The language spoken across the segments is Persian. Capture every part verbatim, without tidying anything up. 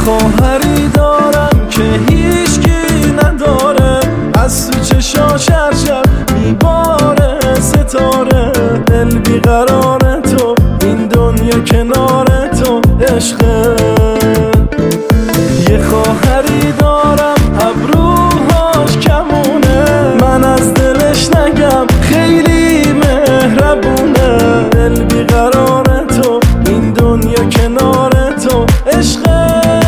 خواهری دارم که هیچکی نداره، از تو چشاش هر شب میباره ستاره. دل بیقرار تو، این دنیا کنار تو عشقه. یه خواهری دارم ابروهاش کمونه، من از دلش نگم خیلی مهربونه. دل بیقرار تو، این دنیا کنار تو عشقه.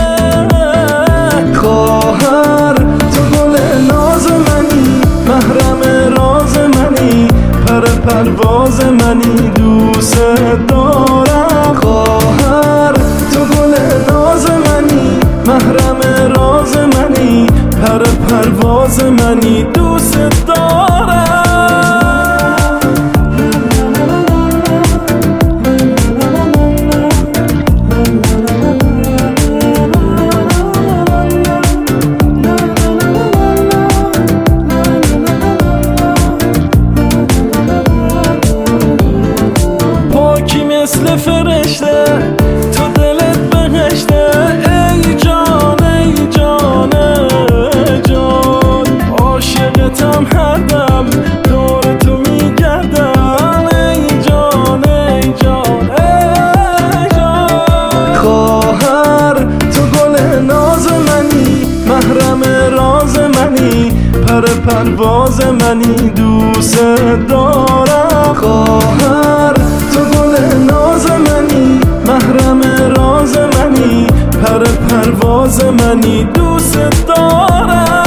خواهر تو گل ناز منی، محرم راز منی، پر پرواز منی، دوست دارم. خواهر تو گل ناز منی، محرم راز منی، پر پرواز منی، دوست دارم. مثل فرشته تو دلت بهشته، ای جان ای جان ای جان. عاشقتم هر دم دور تو میگردم، ای جان ای جان ای جان. خواهر تو گل ناز منی، محرم راز منی، پر پرواز منی، دوست دارم. خواهر تو گل ناز منی، محرم راز منی، پر پرواز منی، دوست دارم.